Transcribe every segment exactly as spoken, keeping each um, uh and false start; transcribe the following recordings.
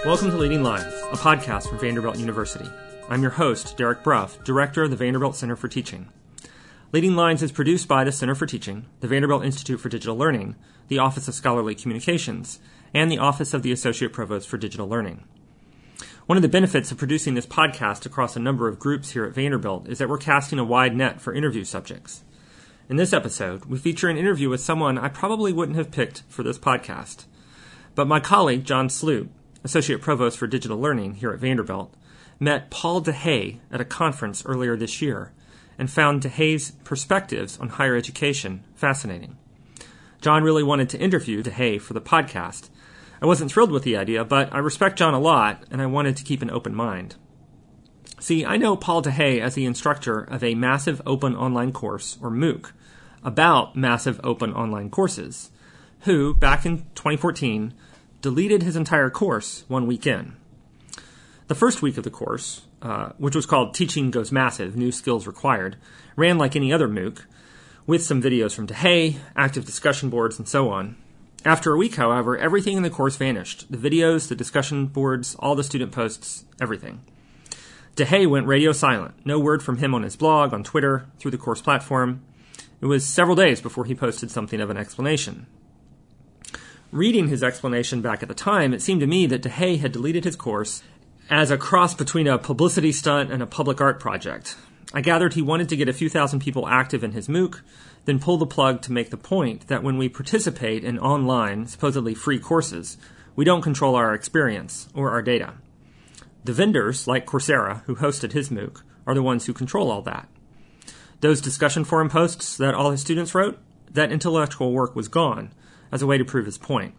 Welcome to Leading Lines, a podcast from Vanderbilt University. I'm your host, Derek Bruff, Director of the Vanderbilt Center for Teaching. Leading Lines is produced by the Center for Teaching, the Vanderbilt Institute for Digital Learning, the Office of Scholarly Communications, and the Office of the Associate Provost for Digital Learning. One of the benefits of producing this podcast across a number of groups here at Vanderbilt is that we're casting a wide net for interview subjects. In this episode, we feature an interview with someone I probably wouldn't have picked for this podcast. But my colleague, John Sloot, Associate Provost for Digital Learning here at Vanderbilt, met Paul DeHaye at a conference earlier this year and found DeHaye's perspectives on higher education fascinating. John really wanted to interview DeHaye for the podcast. I wasn't thrilled with the idea, but I respect John a lot, and I wanted to keep an open mind. See, I know Paul DeHaye as the instructor of a massive open online course, or MOOC, about massive open online courses, who, back in twenty fourteen, deleted his entire course one weekend. The first week of the course, uh, which was called Teaching Goes Massive, New Skills Required, ran like any other MOOC, with some videos from DeHaye, active discussion boards, and so on. After a week, however, everything in the course vanished. The videos, the discussion boards, all the student posts, everything. DeHaye went radio silent. No word from him on his blog, on Twitter, through the course platform. It was several days before he posted something of an explanation. Reading his explanation back at the time, it seemed to me that DeHaye had deleted his course as a cross between a publicity stunt and a public art project. I gathered he wanted to get a few thousand people active in his MOOC, then pull the plug to make the point that when we participate in online, supposedly free courses, we don't control our experience or our data. The vendors, like Coursera, who hosted his MOOC, are the ones who control all that. Those discussion forum posts that all his students wrote, that intellectual work was gone as a way to prove his point.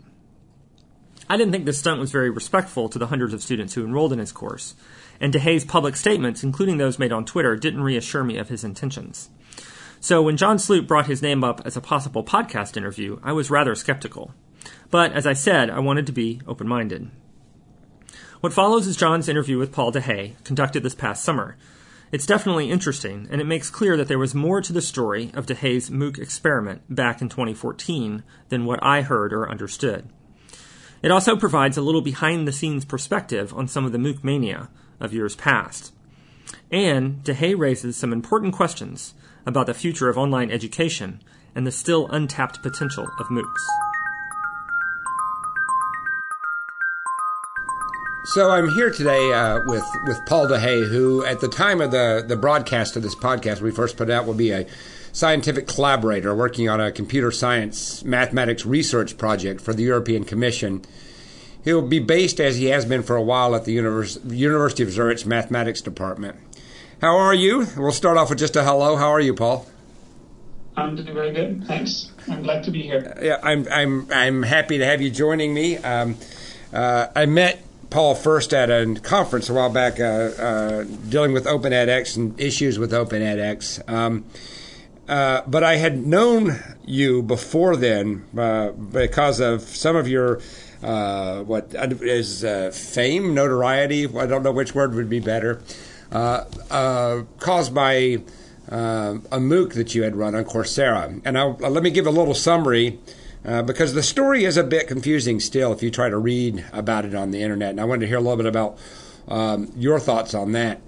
I didn't think this stunt was very respectful to the hundreds of students who enrolled in his course, and DeHaye's public statements, including those made on Twitter, didn't reassure me of his intentions. So when John Sloot brought his name up as a possible podcast interview, I was rather skeptical. But as I said, I wanted to be open-minded. What follows is John's interview with Paul DeHaye, conducted this past summer. It's definitely interesting, and it makes clear that there was more to the story of DeHaye's MOOC experiment back in twenty fourteen than what I heard or understood. It also provides a little behind-the-scenes perspective on some of the MOOC mania of years past. And DeHaye raises some important questions about the future of online education and the still untapped potential of MOOCs. So I'm here today uh, with, with Paul DeHaye, who at the time of the, the broadcast of this podcast we first put out will be a scientific collaborator working on a computer science mathematics research project for the European Commission. He'll be based, as he has been for a while, at the Univers- University of Zurich's mathematics department. How are you? We'll start off with just a hello. How are you, Paul? I'm doing very good. Thanks. I'm glad to be here. Yeah, I'm I'm I'm happy to have you joining me. Um, uh, I met Paul first at a conference a while back, uh, uh, dealing with Open edX and issues with Open edX. Um, uh, but I had known you before then uh, because of some of your uh, what is uh, fame, notoriety. I don't know which word would be better. Uh, uh, caused by uh, a MOOC that you had run on Coursera. And I'll, let me give a little summary. Uh, because the story is a bit confusing still if you try to read about it on the internet. And I wanted to hear a little bit about um, your thoughts on that.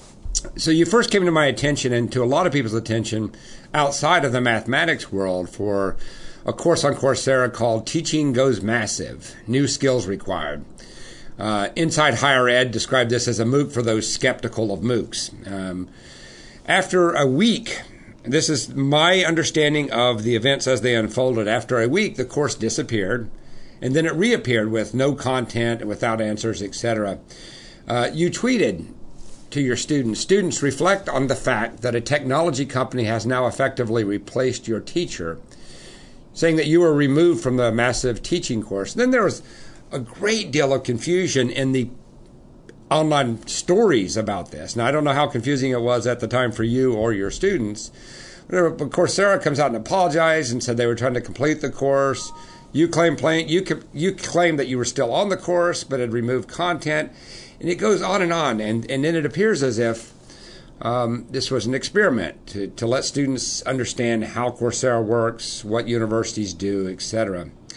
So you first came to my attention and to a lot of people's attention outside of the mathematics world for a course on Coursera called Teaching Goes Massive, New Skills Required. Uh, Inside Higher Ed described this as a MOOC for those skeptical of MOOCs. Um, after a week... This is my understanding of the events as they unfolded. After a week, the course disappeared, and then it reappeared with no content, without answers, et cetera. Uh, you tweeted to your students, students reflect on the fact that a technology company has now effectively replaced your teacher, saying that you were removed from the massive teaching course. Then there was a great deal of confusion in the online stories about this. Now, I don't know how confusing it was at the time for you or your students. But Coursera comes out and apologized and said they were trying to complete the course. You claim plain, you you claim that you were still on the course but had removed content, and it goes on and on. And and then it appears as if um, this was an experiment to to let students understand how Coursera works, what universities do, et cetera.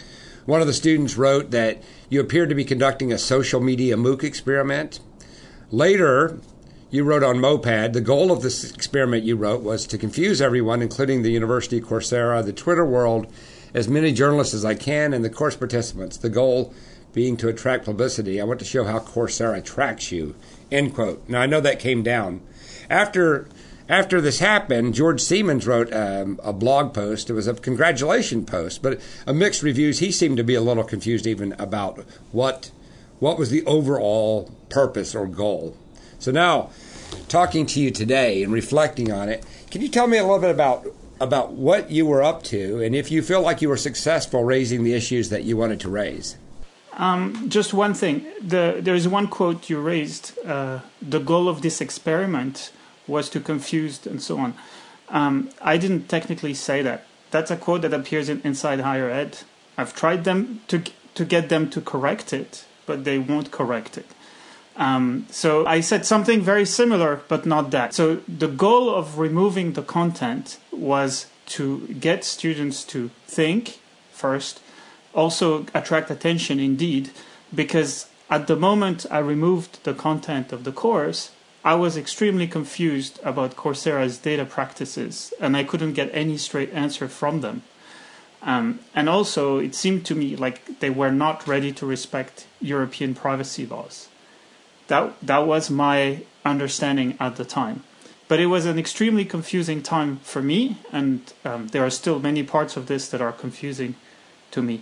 One of the students wrote that you appeared to be conducting a social media MOOC experiment. Later, you wrote on Mopad, the goal of this experiment you wrote was to confuse everyone, including the university, Coursera, the Twitter world, as many journalists as I can, and the course participants. The goal being to attract publicity. I want to show how Coursera attracts you, end quote. Now, I know that came down. After after this happened, George Siemens wrote um, a blog post. It was a congratulation post, but a mixed reviews. He seemed to be a little confused even about what what was the overall purpose or goal. So now, talking to you today and reflecting on it, can you tell me a little bit about about what you were up to and if you feel like you were successful raising the issues that you wanted to raise? Um, just one thing. The, there is one quote you raised. Uh, the goal of this experiment was to confuse and so on. Um, I didn't technically say that. That's a quote that appears in Inside Higher Ed. I've tried them to to get them to correct it, but they won't correct it. Um, so I said something very similar, but not that. So the goal of removing the content was to get students to think first, also attract attention indeed, because at the moment I removed the content of the course, I was extremely confused about Coursera's data practices, and I couldn't get any straight answer from them. Um, and also, it seemed to me like they were not ready to respect European privacy laws. That that was my understanding at the time. But it was an extremely confusing time for me, and um, there are still many parts of this that are confusing to me.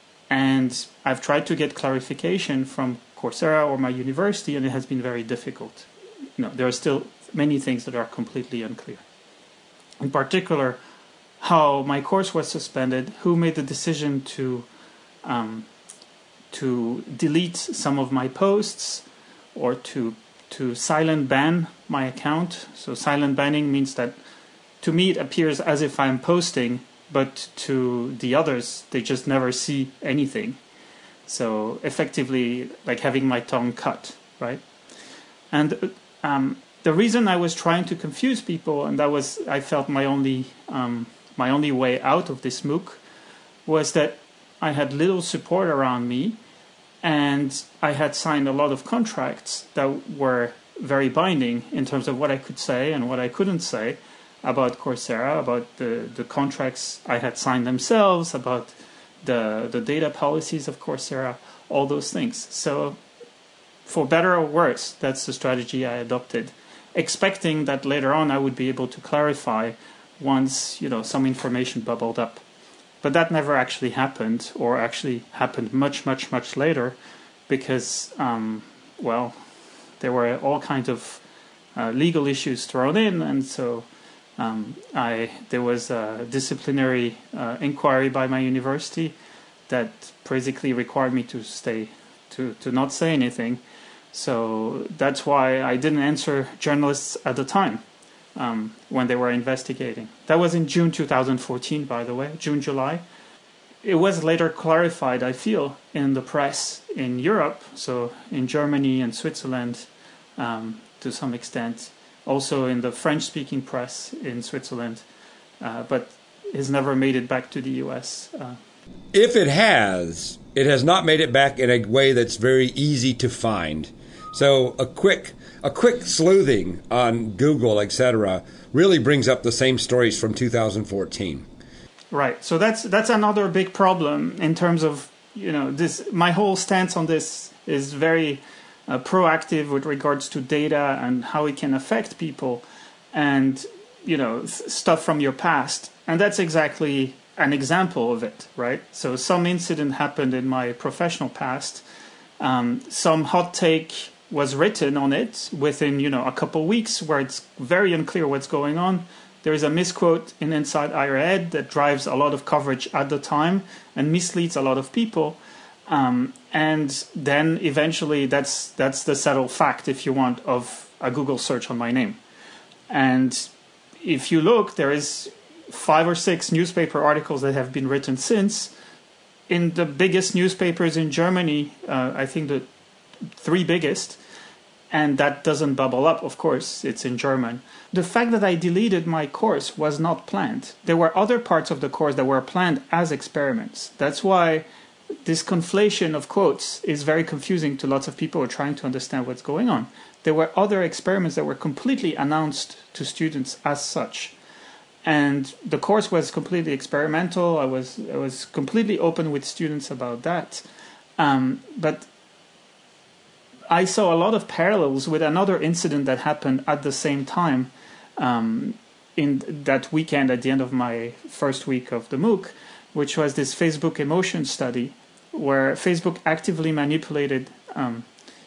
And I've tried to get clarification from Coursera or my university, and it has been very difficult. You know, there are still many things that are completely unclear. In particular, how my course was suspended, who made the decision to um, to delete some of my posts, or to to silent ban my account. So silent banning means that to me it appears as if I'm posting, but to the others they just never see anything. So effectively like having my tongue cut, right? And um, the reason I was trying to confuse people, and that was I felt my only um, my only way out of this MOOC, was that I had little support around me. And I had signed a lot of contracts that were very binding in terms of what I could say and what I couldn't say about Coursera, about the, the contracts I had signed themselves, about the the data policies of Coursera, all those things. So for better or worse, that's the strategy I adopted, expecting that later on I would be able to clarify once, you know, some information bubbled up. But that never actually happened, or actually happened much, much, much later, because, um, well, there were all kinds of uh, legal issues thrown in, and so um, I there was a disciplinary uh, inquiry by my university that basically required me to stay, to, to not say anything. So that's why I didn't answer journalists at the time. Um, when they were investigating. That was in June two thousand fourteen, by the way, June, July. It was later clarified, I feel, in the press in Europe, so in Germany and Switzerland um, to some extent, also in the French-speaking press in Switzerland, uh, but has never made it back to the U S. Uh, if it has, it has not made it back in a way that's very easy to find. So a quick a quick sleuthing on Google, et cetera, really brings up the same stories from two thousand fourteen. Right. So that's that's another big problem in terms of, you know, this. My whole stance on this is very uh, proactive with regards to data and how it can affect people, and you know, th- stuff from your past. And that's exactly an example of it, right? So some incident happened in my professional past. Um, some hot take was written on it within, you know, a couple weeks, where it's very unclear what's going on. There is a misquote in Inside Higher Ed that drives a lot of coverage at the time and misleads a lot of people. Um, and then eventually that's that's the settled fact, if you want, of a Google search on my name. And if you look, there is five or six newspaper articles that have been written since. In the biggest newspapers in Germany, uh, I think the three biggest, and that doesn't bubble up, of course, it's in German. The fact that I deleted my course was not planned. There were other parts of the course that were planned as experiments. That's why this conflation of quotes is very confusing to lots of people who are trying to understand what's going on. There were other experiments that were completely announced to students as such. And the course was completely experimental. I was I was completely open with students about that. Um, but I saw a lot of parallels with another incident that happened at the same time um, in that weekend at the end of my first week of the MOOC, which was this Facebook emotion study where Facebook actively manipulated um,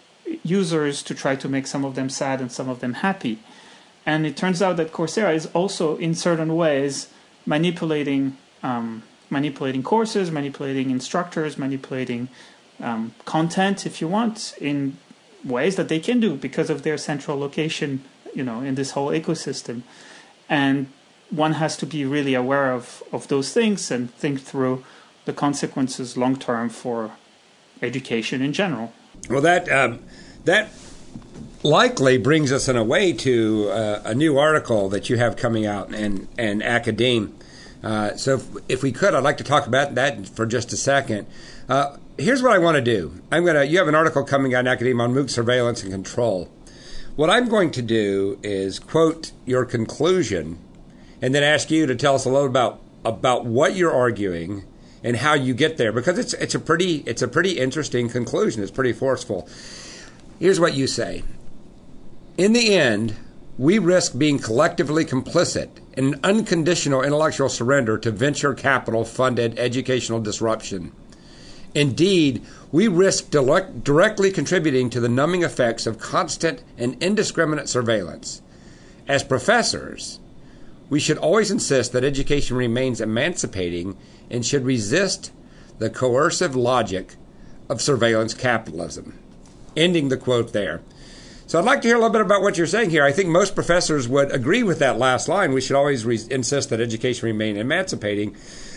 users to try to make some of them sad and some of them happy. And it turns out that Coursera is also, in certain ways, manipulating um, manipulating courses, manipulating instructors, manipulating um, content, if you want, in ways that they can do because of their central location, you know, in this whole ecosystem. And one has to be really aware of, of those things and think through the consequences long term for education in general. Well, that um, that. likely brings us in a way to uh, a new article that you have coming out in, in Academe. Uh, so if, if we could, I'd like to talk about that for just a second. Uh, here's what I want to do. I'm gonna. You have an article coming out in Academe on MOOC surveillance and control. What I'm going to do is quote your conclusion and then ask you to tell us a little about about what you're arguing and how you get there, because it's it's a pretty it's a pretty interesting conclusion. It's pretty forceful. Here's what you say. In the end, we risk being collectively complicit in an unconditional intellectual surrender to venture capital-funded educational disruption. Indeed, we risk direct, directly contributing to the numbing effects of constant and indiscriminate surveillance. As professors, we should always insist that education remains emancipating and should resist the coercive logic of surveillance capitalism. Ending the quote there. So I'd like to hear a little bit about what you're saying here. I think most professors would agree with that last line. We should always re- insist that education remain emancipating.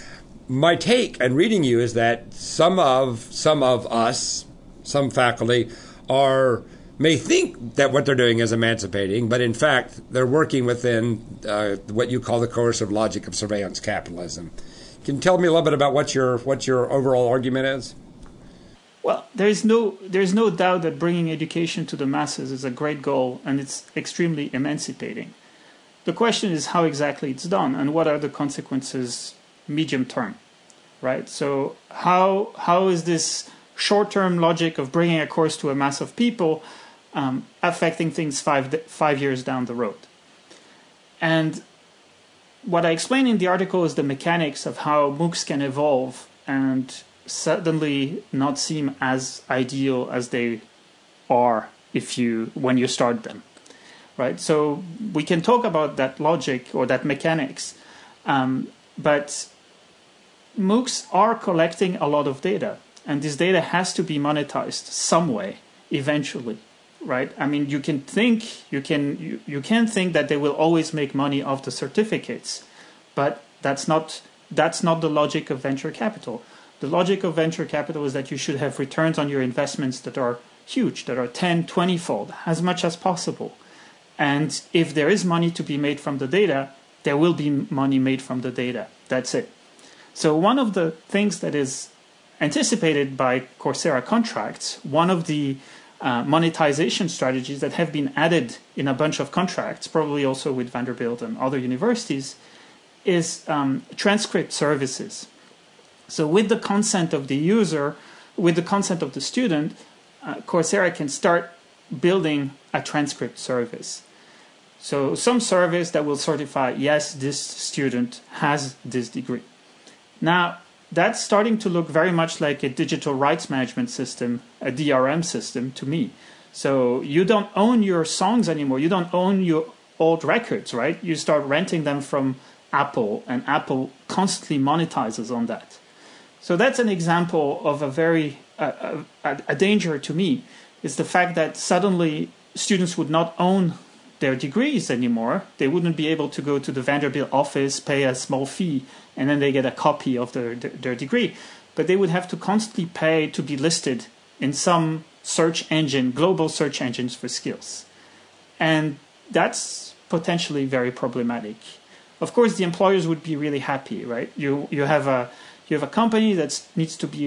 My take in reading you is that some of some of us, some faculty, are may think that what they're doing is emancipating, but in fact they're working within uh, what you call the coercive logic of surveillance capitalism. Can you tell me a little bit about what your what your overall argument is? Well, there is no there is no doubt that bringing education to the masses is a great goal, and it's extremely emancipating. The question is how exactly it's done, and what are the consequences medium term, right? So how how is this short-term logic of bringing a course to a mass of people um, affecting things five five years down the road? And what I explain in the article is the mechanics of how MOOCs can evolve and suddenly not seem as ideal as they are if you when you start them, right? So we can talk about that logic or that mechanics, um, but MOOCs are collecting a lot of data, and this data has to be monetized some way eventually, right? I mean, you can think you can you, you can think that they will always make money off the certificates, but that's not that's not the logic of venture capital. The logic of venture capital is that you should have returns on your investments that are huge, that are ten, twenty-fold, as much as possible. And if there is money to be made from the data, there will be money made from the data. That's it. So one of the things that is anticipated by Coursera contracts, one of the uh, monetization strategies that have been added in a bunch of contracts, probably also with Vanderbilt and other universities, is um, transcript services. So with the consent of the user, with the consent of the student, uh, Coursera can start building a transcript service. So some service that will certify, yes, this student has this degree. Now, that's starting to look very much like a digital rights management system, a D R M system to me. So you don't own your songs anymore. You don't own your old records, right? You start renting them from Apple, and Apple constantly monetizes on that. So that's an example of a very uh, a, a danger to me, is the fact that suddenly students would not own their degrees anymore. They wouldn't be able to go to the Vanderbilt office, pay a small fee, and then they get a copy of their, their, their degree. But they would have to constantly pay to be listed in some search engine, global search engines for skills. And that's potentially very problematic. Of course, the employers would be really happy, right? You you have a You have a company that needs to be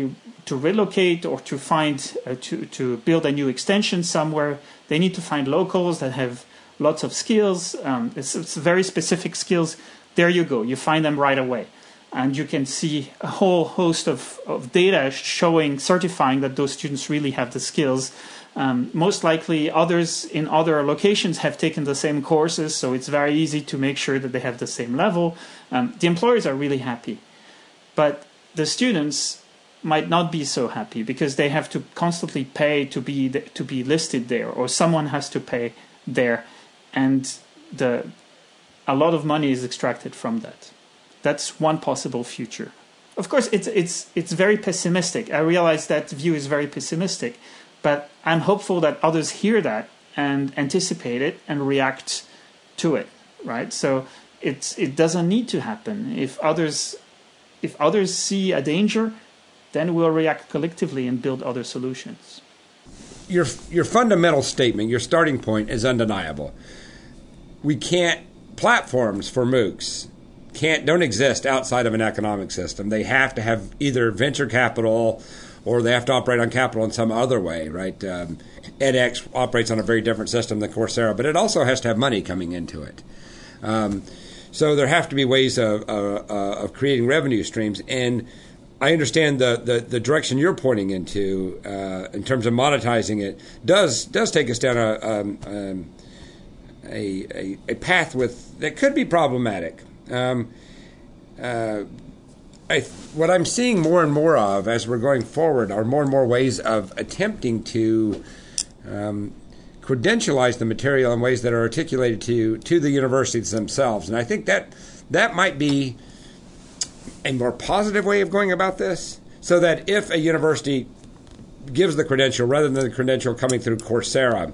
to relocate or to find uh, to to build a new extension somewhere, they need to find locals that have lots of skills. Um, it's, it's very specific skills. There you go. You find them right away. And you can see a whole host of, of data showing, certifying that those students really have the skills. Um, most likely others in other locations have taken the same courses, so it's very easy to make sure that they have the same level. Um, the employers are really happy. But the students might not be so happy because they have to constantly pay to be to be listed there, or someone has to pay there, and the a lot of money is extracted from that. That's one possible future. Of course, it's it's it's very pessimistic. I realize that view is very pessimistic, but I'm hopeful that others hear that and anticipate it and react to it. Right? So it's it doesn't need to happen. If others if others see a danger, then we'll react collectively and build other solutions. Your your fundamental statement, your starting point, is undeniable. We can't platforms for MOOCs. Can't don't exist outside of an economic system. They have to have either venture capital or they have to operate on capital in some other way, right? Um, edX operates on a very different system than Coursera, but it also has to have money coming into it. Um, so there have to be ways of, uh, uh, of creating revenue streams. And I understand the, the, the direction you're pointing into uh, in terms of monetizing it does does take us down a um, um, a, a, a path with that could be problematic. Um, uh, I, what I'm seeing more and more of as we're going forward are more and more ways of attempting to um, credentialize the material in ways that are articulated to to the universities themselves, and I think that that might be a more positive way of going about this, so that if a university gives the credential rather than the credential coming through Coursera,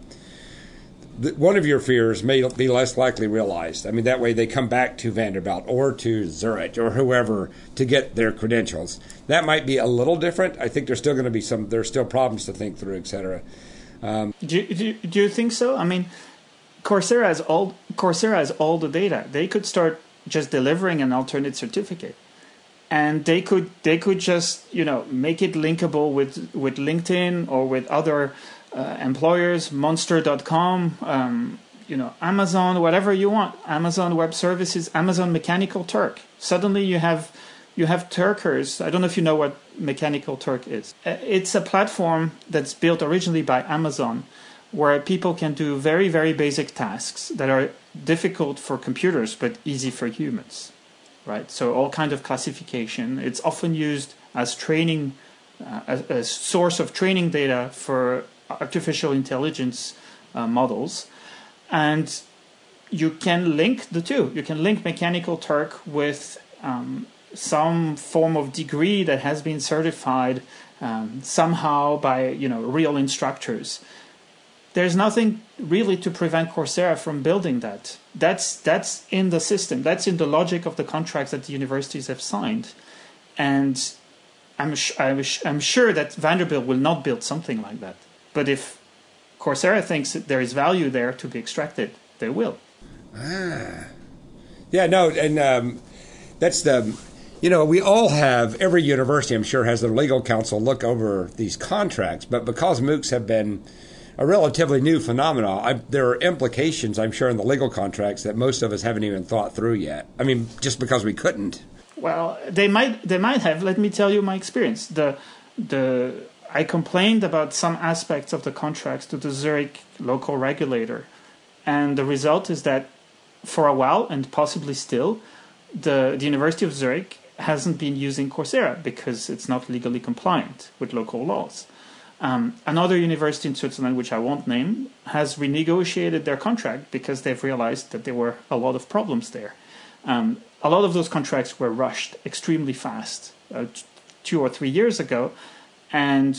one of your fears may be less likely realized. I mean, that way they come back to Vanderbilt or to Zurich or whoever to get their credentials. That might be a little different. I think there's still going to be some, there's still problems to think through, et cetera. Um, do, you, do, you, do you think so? I mean, Coursera has all Coursera has all the data. They could start just delivering an alternate certificate, and they could they could just you know make it linkable with with LinkedIn or with other Uh, employers, Monster dot com, um, you know, Amazon, whatever you want, Amazon Web Services, Amazon Mechanical Turk. Suddenly you have you have Turkers. I don't know if you know what Mechanical Turk is. It's a platform that's built originally by Amazon, where people can do very, very basic tasks that are difficult for computers but easy for humans, right? So all kind of classification. It's often used as training, uh, as a source of training data for artificial intelligence uh, models, and you can link the two. You can link Mechanical Turk with um, some form of degree that has been certified um, somehow by you know real instructors. There's nothing really to prevent Coursera from building that. That's that's in the system. That's in the logic of the contracts that the universities have signed, and I'm sh- I'm, sh- I'm sure that Vanderbilt will not build something like that. But if Coursera thinks that there is value there to be extracted, they will. Ah. Yeah, no, and um, that's the, you know, we all have, every university I'm sure has their legal counsel look over these contracts, but because MOOCs have been a relatively new phenomenon, I, there are implications, I'm sure, in the legal contracts that most of us haven't even thought through yet. I mean, just because we couldn't. Well, they might they might have. Let me tell you my experience. The the I complained about some aspects of the contracts to the Zurich local regulator, and the result is that for a while, and possibly still, the, the University of Zurich hasn't been using Coursera because it's not legally compliant with local laws. Um, another university in Switzerland, which I won't name, has renegotiated their contract because they've realized that there were a lot of problems there. Um, a lot of those contracts were rushed extremely fast uh, t- two or three years ago. And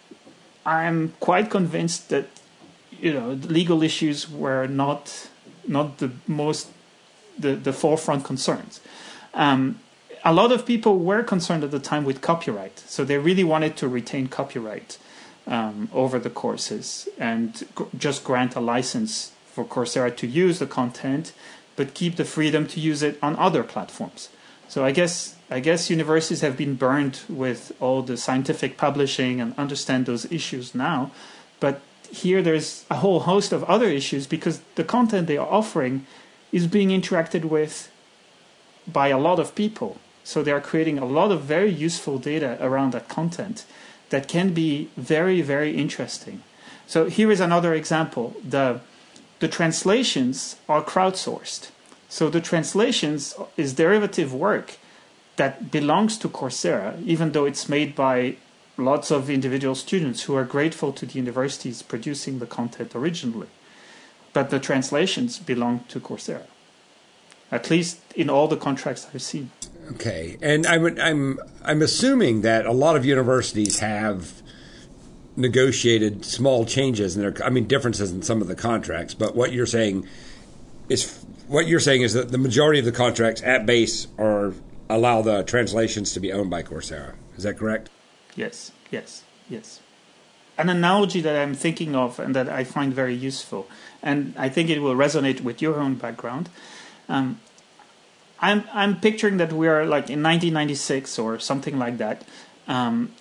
I'm quite convinced that, you know, the legal issues were not not the most the, the forefront concerns. Um, a lot of people were concerned at the time with copyright, so they really wanted to retain copyright um, over the courses and g- just grant a license for Coursera to use the content, but keep the freedom to use it on other platforms. So I guess I guess universities have been burned with all the scientific publishing and understand those issues now. But here there's a whole host of other issues because the content they are offering is being interacted with by a lot of people. So they are creating a lot of very useful data around that content that can be very, very interesting. So here is another example. The, the translations are crowdsourced. So the translations is derivative work that belongs to Coursera, even though it's made by lots of individual students who are grateful to the universities producing the content originally. But the translations belong to Coursera, at least in all the contracts I've seen. Okay, and I'm I'm I'm assuming that a lot of universities have negotiated small changes in their, I mean, differences in some of the contracts. But what you're saying is what you're saying is that the majority of the contracts at base are allow the translations to be owned by Coursera. Is that correct? Yes, yes, yes. An analogy that I'm thinking of and that I find very useful, and I think it will resonate with your own background. Um, I'm I'm picturing that we are like in nineteen ninety-six or something like that, um,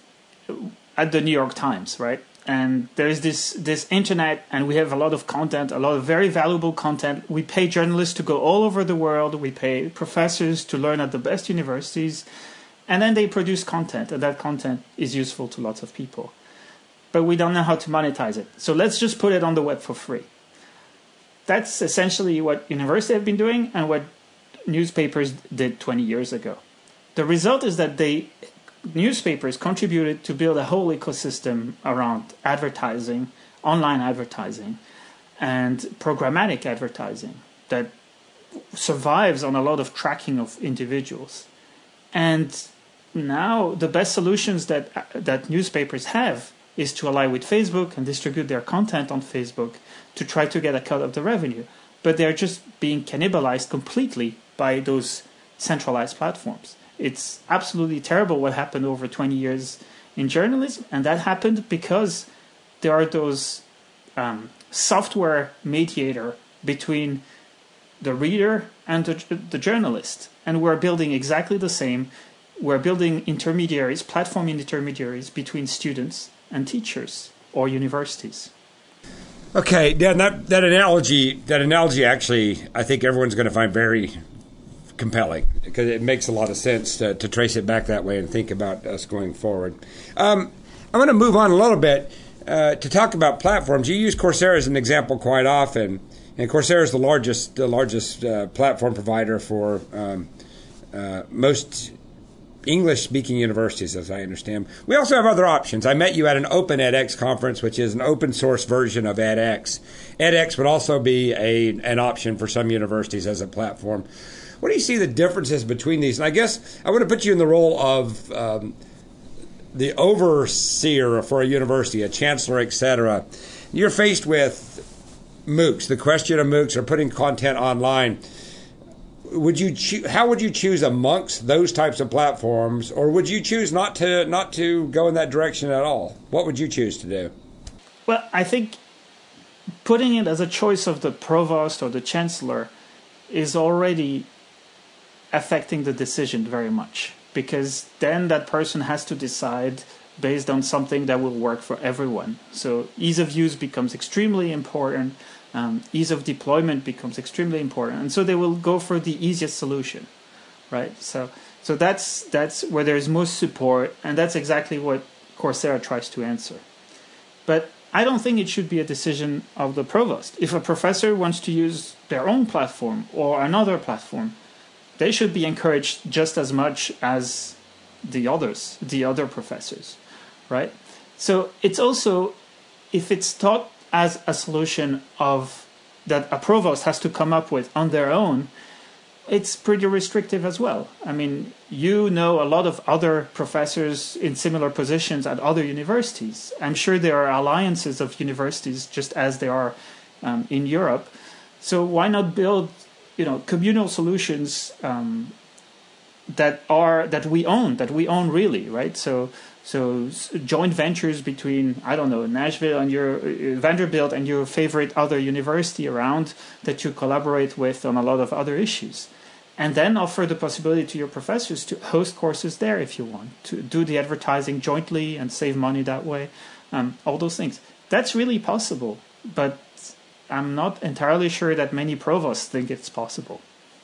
at the New York Times, right? And there is this this internet, and we have a lot of content, a lot of very valuable content. We pay journalists to go all over the world. We pay professors to learn at the best universities, and then they produce content, and that content is useful to lots of people. But we don't know how to monetize it. So let's just put it on the web for free. That's essentially what universities have been doing and what newspapers did twenty years ago. The result is that they newspapers contributed to build a whole ecosystem around advertising, online advertising, and programmatic advertising that survives on a lot of tracking of individuals. And now the best solutions that that newspapers have is to ally with Facebook and distribute their content on Facebook to try to get a cut of the revenue. But they're just being cannibalized completely by those centralized platforms. It's absolutely terrible what happened over twenty years in journalism, and that happened because there are those um, software mediator between the reader and the, the journalist. And we're building exactly the same. We're building intermediaries, platform intermediaries between students and teachers or universities. Okay, Dan, that, that analogy, that analogy actually, I think everyone's going to find very compelling because it makes a lot of sense to, to trace it back that way and think about us going forward. Um, I'm going to move on a little bit uh, to talk about platforms. You use Coursera as an example quite often, and Coursera is the largest, the largest uh, platform provider for um, uh, most English-speaking universities, as I understand. We also have other options. I met you at an Open edX conference, which is an open-source version of edX. edX would also be a an option for some universities as a platform. What do you see the differences between these? And I guess I want to put you in the role of um, the overseer for a university, a chancellor, et cetera. You're faced with MOOCs, the question of MOOCs or putting content online. Would you cho- how would you choose amongst those types of platforms, or would you choose not to not to go in that direction at all? What would you choose to do? Well, I think putting it as a choice of the provost or the chancellor is already affecting the decision very much, because then that person has to decide based on something that will work for everyone. So ease of use becomes extremely important. Um, ease of deployment becomes extremely important, and so they will go for the easiest solution, right? So, so that's that's where there's most support, and that's exactly what Coursera tries to answer. But I don't think it should be a decision of the provost. If a professor wants to use their own platform or another platform, they should be encouraged just as much as the others, the other professors, right? So it's also, if it's taught as a solution of that a provost has to come up with on their own, it's pretty restrictive as well. I mean, you know a lot of other professors in similar positions at other universities. I'm sure there are alliances of universities just as there are um, in Europe. So why not build, you know, communal solutions um, that are that we own, that we own really, right? So. So joint ventures between, I don't know, Nashville and your uh, Vanderbilt and your favorite other university around that you collaborate with on a lot of other issues. and then offer the possibility to your professors to host courses there if you want, to do the advertising jointly and save money that way, um, all those things. That's really possible, but I'm not entirely sure that many provosts think it's possible.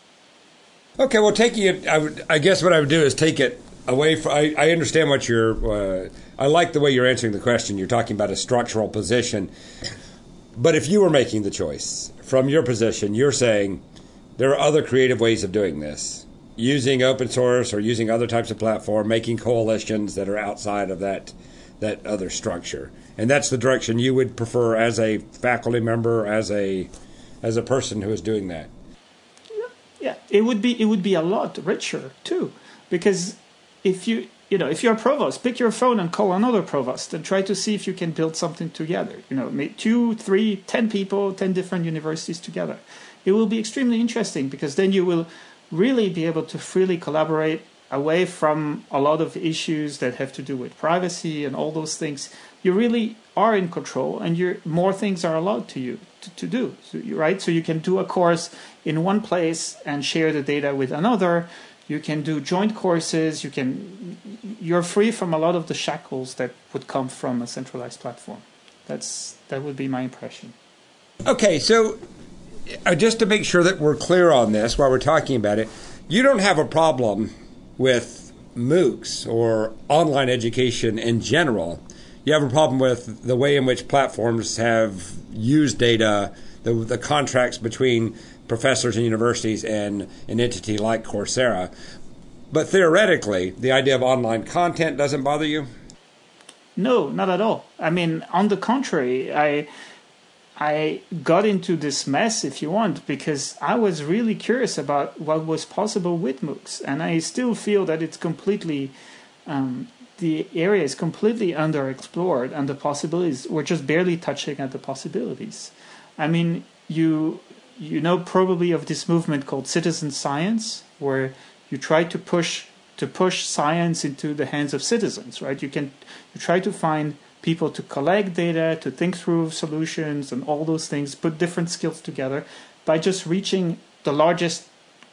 Okay, well, taking it, I, would, I guess what I would do is take it away from, I, I understand what you're, uh, I like the way you're answering the question. You're talking about a structural position. But if you were making the choice, from your position, you're saying there are other creative ways of doing this, using open source or using other types of platform, making coalitions that are outside of that that other structure. And that's the direction you would prefer as a faculty member, as a as a person who is doing that. Yeah, it would be it would be a lot richer too, because if you you know if you're a provost, pick your phone and call another provost and try to see if you can build something together. You know, make two, three, ten people, ten different universities together. It will be extremely interesting because then you will really be able to freely collaborate away from a lot of issues that have to do with privacy and all those things. You really are in control, and you're, more things are allowed to you to, to do, so, right? So you can do a course in one place and share the data with another. You can do joint courses. You can, you're free from a lot of the shackles that would come from a centralized platform. That's that would be my impression. Okay, so uh, just to make sure that we're clear on this while we're talking about it, you don't have a problem with MOOCs or online education in general. You have a problem with the way in which platforms have used data, the, the contracts between professors and universities and an entity like Coursera. But theoretically, the idea of online content doesn't bother you? No, not at all. I mean, on the contrary, I I got into this mess, if you want, because I was really curious about what was possible with MOOCs. And I still feel that it's completely, um, the area is completely underexplored, and the possibilities, we're just barely touching at the possibilities. I mean, you you know probably of this movement called citizen science, where you try to push to push science into the hands of citizens, right? You can you try to find people to collect data, to think through solutions and all those things, put different skills together by just reaching the largest,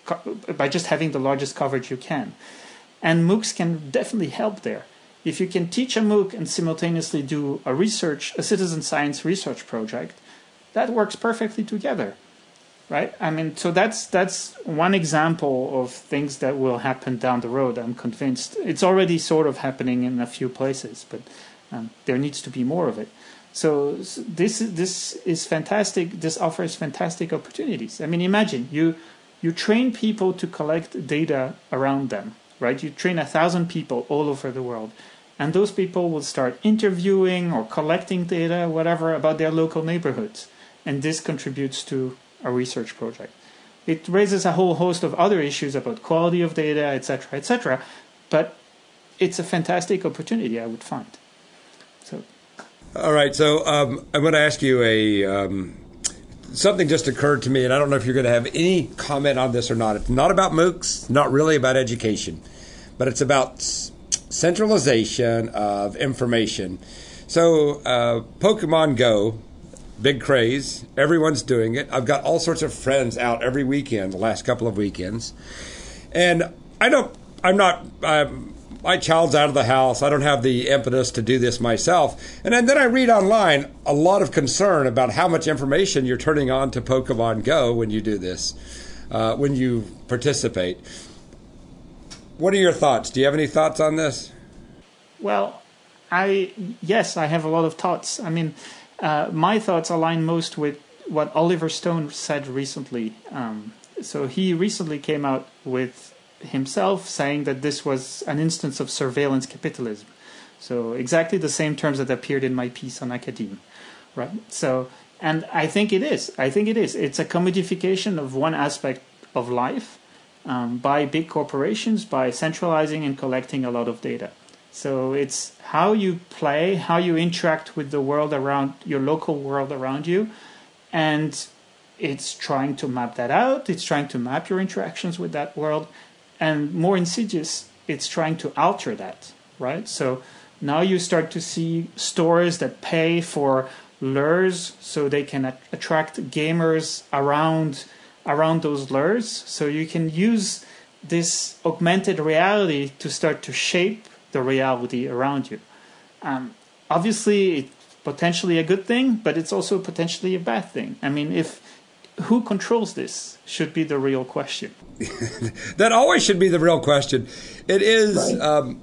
by just having the largest coverage you can. And MOOCs can definitely help there. If you can teach a MOOC and simultaneously do a research, a citizen science research project, that works perfectly together, right? I mean, so that's that's one example of things that will happen down the road, I'm convinced. It's already sort of happening in a few places, but Um, there needs to be more of it. So, so this is this is fantastic. This offers fantastic opportunities. I mean, imagine you you train people to collect data around them, right? You train a thousand people all over the world, and those people will start interviewing or collecting data, whatever, about their local neighborhoods, and this contributes to a research project. It raises a whole host of other issues about quality of data, et cetera, et cetera. But it's a fantastic opportunity, I would find. So, all right. So um, I'm going to ask you a um, something just occurred to me, and I don't know if you're going to have any comment on this or not. It's not about MOOCs, not really about education, but it's about centralization of information. So uh, Pokemon Go, big craze. Everyone's doing it. I've got all sorts of friends out every weekend, the last couple of weekends, and I don't. I'm not. I'm, My child's out of the house. I don't have the impetus to do this myself. And then I read online a lot of concern about how much information you're turning on to Pokemon Go when you do this, uh, when you participate. What are your thoughts? Do you have any thoughts on this? Well, I yes, I have a lot of thoughts. I mean, uh, my thoughts align most with what Oliver Stone said recently. Um, so he recently came out with himself saying that this was an instance of surveillance capitalism. So exactly the same terms that appeared in my piece on Academe, right? So, and I think it is. I think it is. It's a commodification of one aspect of life um, by big corporations, by centralizing and collecting a lot of data. So it's how you play, how you interact with the world around, your local world around you, and it's trying to map that out. It's trying to map your interactions with that world. And more insidious, it's trying to alter that, right? So now you start to see stores that pay for lures so they can at- attract gamers around around those lures. So you can use this augmented reality to start to shape the reality around you. Um, obviously, it's potentially a good thing, but it's also potentially a bad thing. I mean, if who controls this should be the real question. That always should be the real question. It is. Right. Um,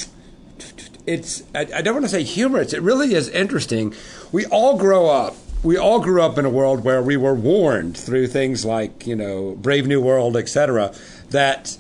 it's. I, I don't want to say humorous. It really is interesting. We all grow up. We all grew up in a world where we were warned through things like, you know, Brave New World, et cetera, that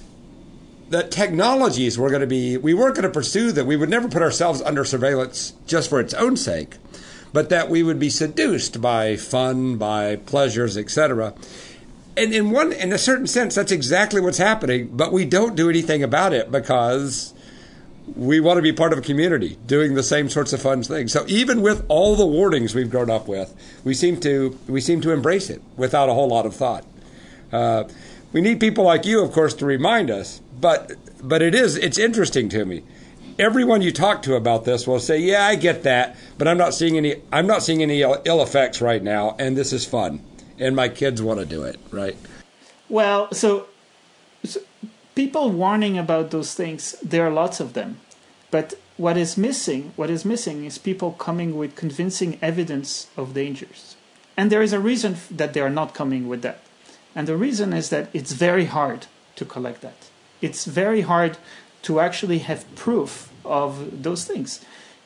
that technologies were going to be. We weren't going to pursue them. We would never put ourselves under surveillance just for its own sake, but that we would be seduced by fun, by pleasures, et cetera. And in one, in a certain sense, that's exactly what's happening. But we don't do anything about it because we want to be part of a community doing the same sorts of fun things. So even with all the warnings we've grown up with, we seem to we seem to embrace it without a whole lot of thought. Uh, we need people like you, of course, to remind us. But but it is it's interesting to me. Everyone you talk to about this will say, "Yeah, I get that, but I'm not seeing any. I'm not seeing any ill, ill effects right now, and this is fun, and my kids want to do it." Right? Well, so, so people warning about those things, there are lots of them, but what is missing? What is missing is people coming with convincing evidence of dangers, and there is a reason that they are not coming with that, and the reason is that it's very hard to collect that. It's very hard to actually have proof of those things.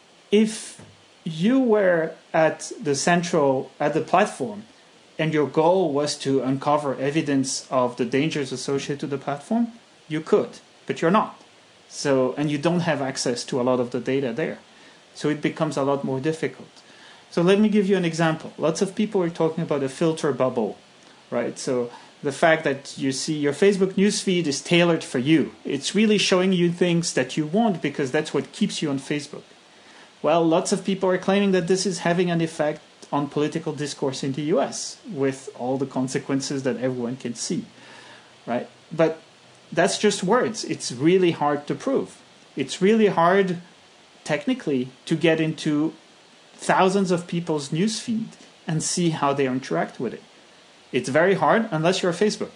If you were at the central, at the platform, and your goal was to uncover evidence of the dangers associated to the platform, you could, but you're not. So, and you don't have access to a lot of the data there. So it becomes a lot more difficult. So let me give you an example. Lots of people are talking about a filter bubble, right? So the fact that you see your Facebook newsfeed is tailored for you. It's really showing you things that you want because that's what keeps you on Facebook. Well, lots of people are claiming that this is having an effect on political discourse in the U S with all the consequences that everyone can see, right? But that's just words. It's really hard to prove. It's really hard, technically, to get into thousands of people's newsfeed and see how they interact with it. It's very hard unless you're Facebook.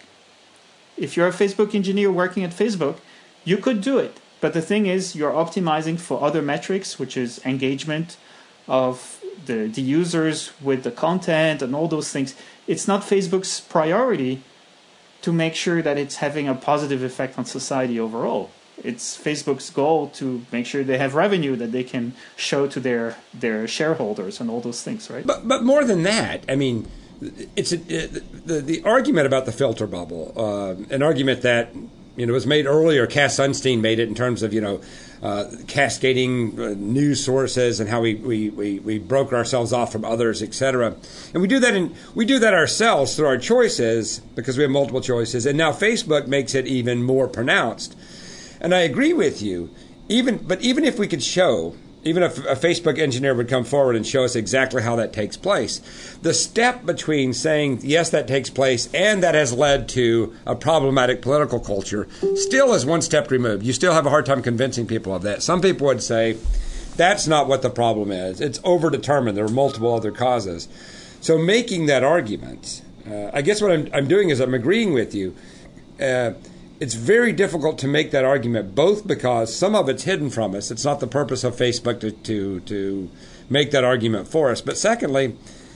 If you're a Facebook engineer working at Facebook, you could do it. But the thing is, you're optimizing for other metrics, which is engagement of the, the users with the content and all those things. It's not Facebook's priority to make sure that it's having a positive effect on society overall. It's Facebook's goal to make sure they have revenue that they can show to their, their shareholders and all those things, right? But but more than that, I mean, it's a, it, the the argument about the filter bubble, uh, an argument that you know was made earlier. Cass Sunstein made it in terms of you know uh, cascading uh, news sources and how we, we, we, we broke ourselves off from others, et cetera. And we do that in we do that ourselves through our choices because we have multiple choices. And now Facebook makes it even more pronounced. And I agree with you. Even but even if we could show. Even if a Facebook engineer would come forward and show us exactly how that takes place, the step between saying, yes, that takes place, and that has led to a problematic political culture still is one step removed. You still have a hard time convincing people of that. Some people would say, that's not what the problem is. It's overdetermined. There are multiple other causes. So making that argument, uh, I guess what I'm, I'm doing is I'm agreeing with you. Uh, It's very difficult to make that argument, both because some of it's hidden from us. It's not the purpose of Facebook to, to, to make that argument for us. But secondly,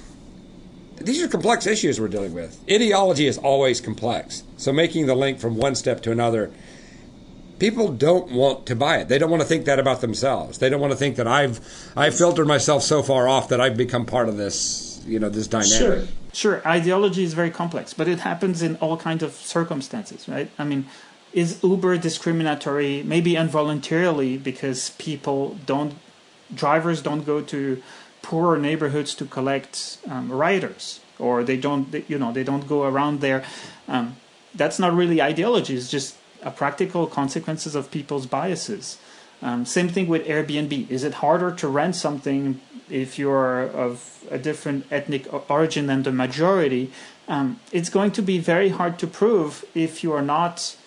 these are complex issues we're dealing with. Ideology is always complex. So making the link from one step to another, people don't want to buy it. They don't want to think that about themselves. They don't want to think that I've I've filtered myself so far off that I've become part of this, you know, this dynamic. Sure. Sure, ideology is very complex, but it happens in all kinds of circumstances, right? I mean, is Uber discriminatory? Maybe involuntarily because people don't, drivers don't go to poorer neighborhoods to collect um, riders, or they don't, you know, they don't go around there. Um, that's not really ideology. It's just a practical consequences of people's biases. Um, same thing with Airbnb. Is it harder to rent something if you're of a different ethnic origin than the majority? Um, it's going to be very hard to prove if you are not,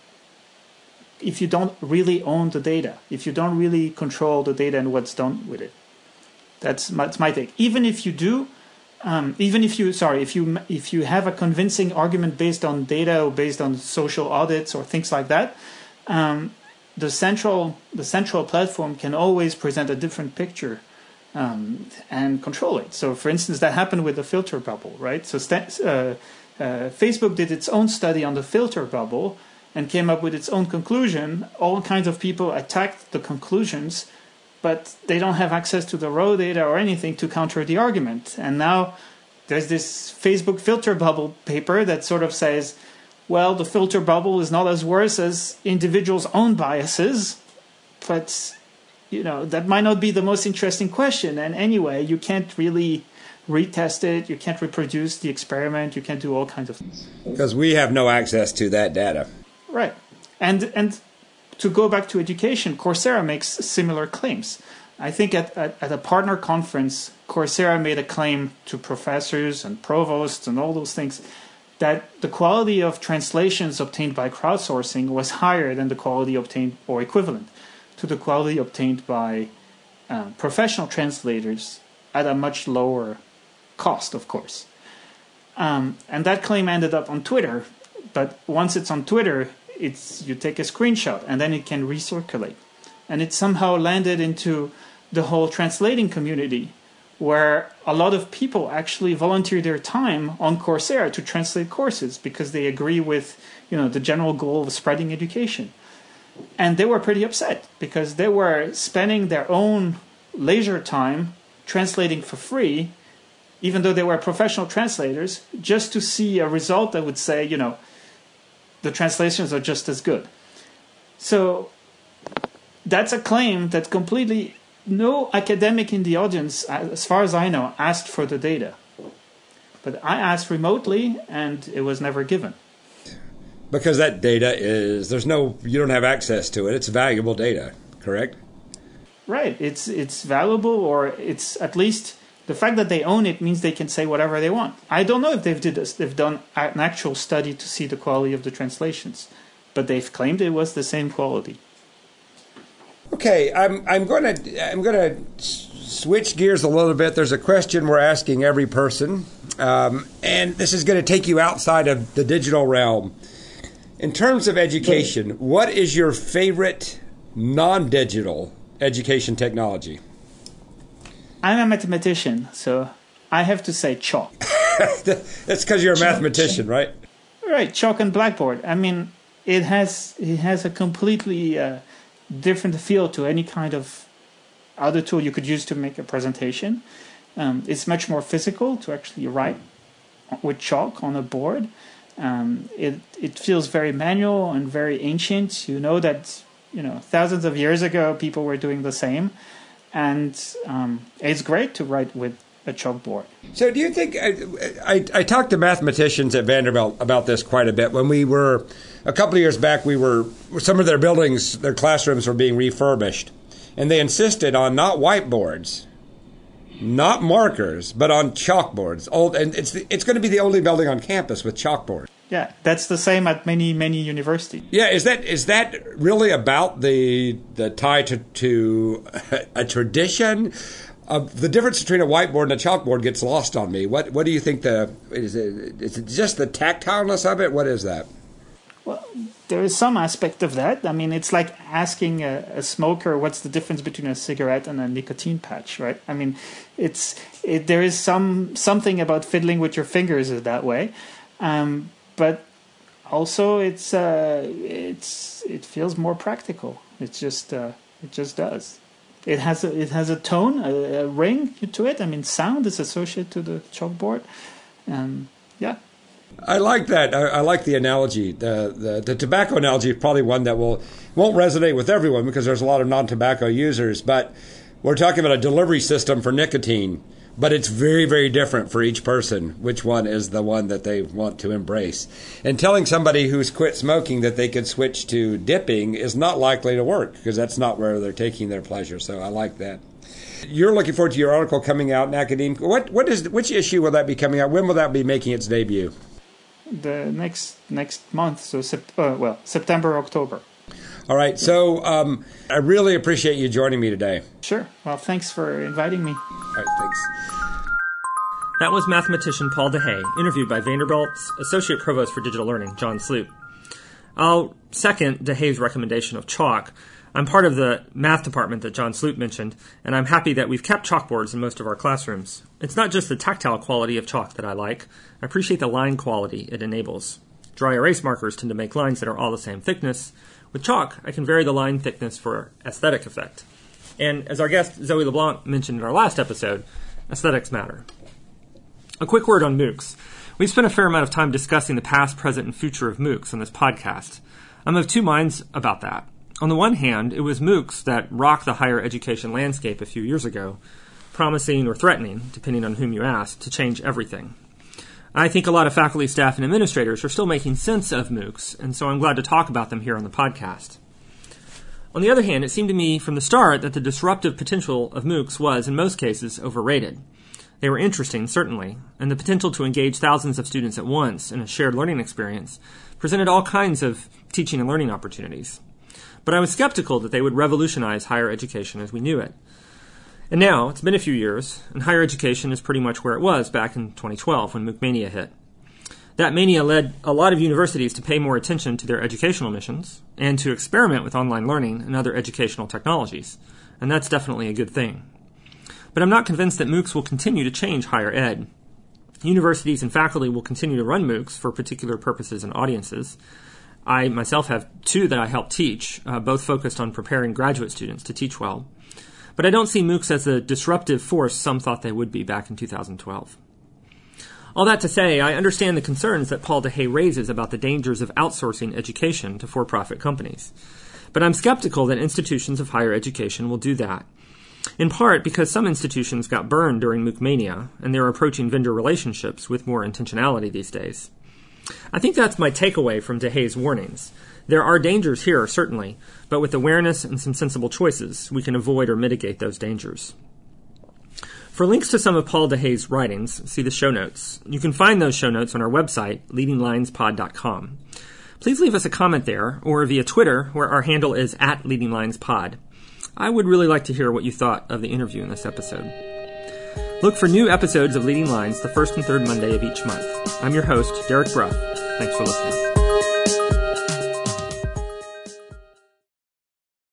if you don't really own the data, if you don't really control the data and what's done with it. That's my, that's my take. Even if you do, um, even if you sorry if you if you have a convincing argument based on data or based on social audits or things like that, um, the central the central platform can always present a different picture um, and control it. So, for instance, that happened with the filter bubble, right? So, uh, uh, Facebook did its own study on the filter bubble and came up with its own conclusion. All kinds of people attacked the conclusions, but they don't have access to the raw data or anything to counter the argument. And now there's this Facebook filter bubble paper that sort of says, well, the filter bubble is not as worse as individuals' own biases, but, you know, that might not be the most interesting question. And anyway, you can't really retest it, you can't reproduce the experiment, you can't do all kinds of things. Because we have no access to that data. Right. And and to go back to education, Coursera makes similar claims. I think at, at, at a partner conference, Coursera made a claim to professors and provosts and all those things that the quality of translations obtained by crowdsourcing was higher than the quality obtained, or equivalent to the quality obtained by uh, professional translators at a much lower cost, of course. Um, and that claim ended up on Twitter, but once it's on Twitter, it's you take a screenshot and then it can recirculate. And it somehow landed into the whole translating community, where a lot of people actually volunteer their time on Coursera to translate courses because they agree with, you know, the general goal of spreading education. And they were pretty upset because they were spending their own leisure time translating for free, even though they were professional translators, just to see a result that would say, you know, the translations are just as good. So that's a claim that completely no academic in the audience, as far as I know, asked for the data. But I asked remotely, and it was never given. Because that data is, there's no, you don't have access to it. It's valuable data, correct? Right. It's it's valuable, or it's at least the fact that they own it means they can say whatever they want. I don't know if they've did this, they've done an actual study to see the quality of the translations, but they've claimed it was the same quality. Okay, I'm I'm going to I'm going to switch gears a little bit. There's a question we're asking every person, um, and this is going to take you outside of the digital realm. In terms of education, what is your favorite non-digital education technology? I'm a mathematician, so I have to say chalk. That's because you're a mathematician, right? Right, chalk and blackboard. I mean, it has it has a completely uh, different feel to any kind of other tool you could use to make a presentation. Um, it's much more physical to actually write with chalk on a board. Um, it it feels very manual and very ancient. You know that, you know, thousands of years ago people were doing the same, and um, it's great to write with a chalkboard. So do you think, I, I, I talked to mathematicians at Vanderbilt about this quite a bit. When we were, a couple of years back, we were, some of their buildings, their classrooms were being refurbished, and they insisted on not whiteboards, not markers, but on chalkboards. Old, and it's it's going to be the only building on campus with chalkboards. Yeah, that's the same at many, many universities. Yeah, is that is that really about the the tie to, to a tradition? Uh, the difference between a whiteboard and a chalkboard gets lost on me. What what do you think the is it, is it just the tactileness of it? What is that? Well, there is some aspect of that. I mean, it's like asking a, a smoker what's the difference between a cigarette and a nicotine patch, right? I mean, it's it, there is some something about fiddling with your fingers that way, um, but also it's uh, it's it feels more practical. It's just uh, it just does. It has a it has a tone, a, a ring to it. I mean, sound is associated to the chalkboard, and yeah. I like that. I, I like the analogy. The, the the tobacco analogy is probably one that will won't resonate with everyone because there's a lot of non-tobacco users. But we're talking about a delivery system for nicotine, but it's very, very different for each person. Which one is the one that they want to embrace? And telling somebody who's quit smoking that they could switch to dipping is not likely to work because that's not where they're taking their pleasure. So I like that. You're looking forward to your article coming out in Academe. What what is which issue will that be coming out? When will that be making its debut? The next next month, so sept- uh, well, September, October. All right. So um, I really appreciate you joining me today. Sure. Well, thanks for inviting me. All right. Thanks. That was mathematician Paul DeHaye, interviewed by Vanderbilt's Associate Provost for Digital Learning, John Sloop. I'll second DeHaye's recommendation of chalk. I'm part of the math department that John Sloop mentioned, and I'm happy that we've kept chalkboards in most of our classrooms. It's not just the tactile quality of chalk that I like. I appreciate the line quality it enables. Dry erase markers tend to make lines that are all the same thickness. With chalk, I can vary the line thickness for aesthetic effect. And as our guest Zoe LeBlanc mentioned in our last episode, aesthetics matter. A quick word on MOOCs. We've spent a fair amount of time discussing the past, present, and future of MOOCs on this podcast. I'm of two minds about that. On the one hand, it was MOOCs that rocked the higher education landscape a few years ago, promising or threatening, depending on whom you ask, to change everything. I think a lot of faculty, staff, and administrators are still making sense of MOOCs, and so I'm glad to talk about them here on the podcast. On the other hand, it seemed to me from the start that the disruptive potential of MOOCs was, in most cases, overrated. They were interesting, certainly, and the potential to engage thousands of students at once in a shared learning experience presented all kinds of teaching and learning opportunities. But I was skeptical that they would revolutionize higher education as we knew it. And now, it's been a few years, and higher education is pretty much where it was back in twenty twelve when MOOC mania hit. That mania led a lot of universities to pay more attention to their educational missions and to experiment with online learning and other educational technologies, and that's definitely a good thing. But I'm not convinced that MOOCs will continue to change higher ed. Universities and faculty will continue to run MOOCs for particular purposes and audiences. I myself have two that I help teach, uh, both focused on preparing graduate students to teach well. But I don't see MOOCs as the disruptive force some thought they would be back in two thousand twelve. All that to say, I understand the concerns that Paul DeHaye raises about the dangers of outsourcing education to for-profit companies. But I'm skeptical that institutions of higher education will do that. In part because some institutions got burned during MOOC mania, and they're approaching vendor relationships with more intentionality these days. I think that's my takeaway from DeHaye's warnings. There are dangers here, certainly, but with awareness and some sensible choices, we can avoid or mitigate those dangers. For links to some of Paul DeHaye's writings, see the show notes. You can find those show notes on our website, leading lines pod dot com. Please leave us a comment there, or via Twitter, where our handle is at leading lines pod. I would really like to hear what you thought of the interview in this episode. Look for new episodes of Leading Lines the first and third Monday of each month. I'm your host, Derek Bruff. Thanks for listening.